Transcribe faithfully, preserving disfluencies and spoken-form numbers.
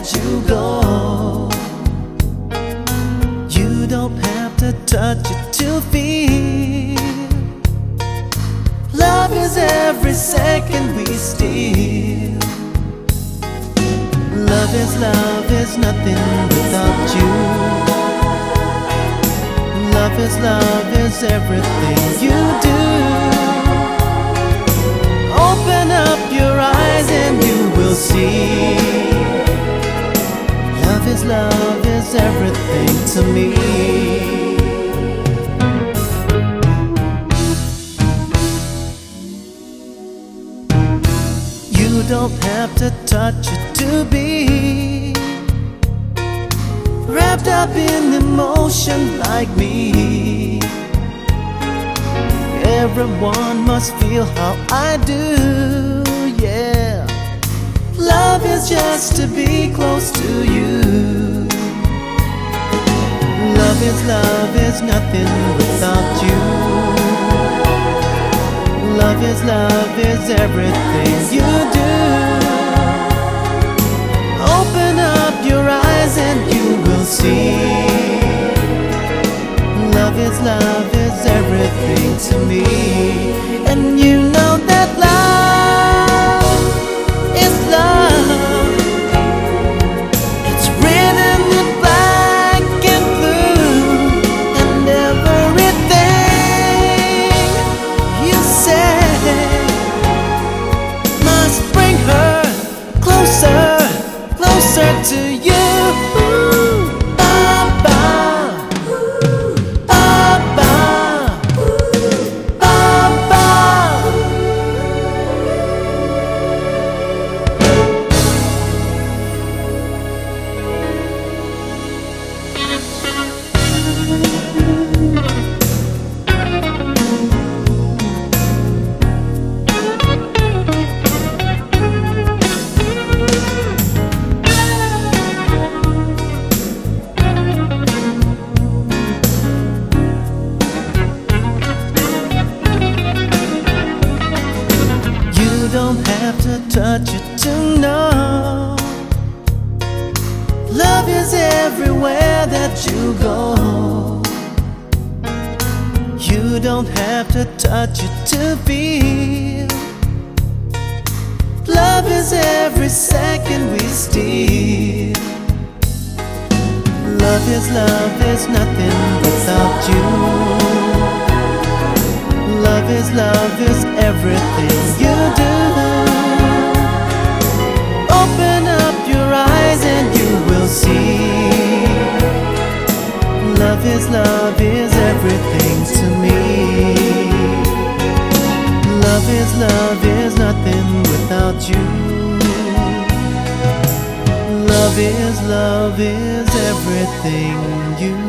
you go. You don't have to touch it to feel. Love is every second we steal. Love is, love is nothing without you. Love is, love is everything you do. Open up your eyes and you will see. Love is, love is everything to me. You don't have to touch it to be wrapped up in emotion like me. Everyone must feel how I do, yeah. Love is just to be close to you. Love is, love is nothing without you. Love is, love is everything you do. Open up your eyes and you will see. Love is, love is everything to me. And you know that love is love. It's written in black and blue. And everything you say must bring her closer, closer to you. You don't have to touch it to know. Love is everywhere that you go. You don't have to touch it to feel. Love is every second we steal. Love is, love is nothing without you. Love is, love is everything you do. Open up your eyes and you will see. Love is, love is everything to me. Love is, love is nothing without you. Love is, love is everything you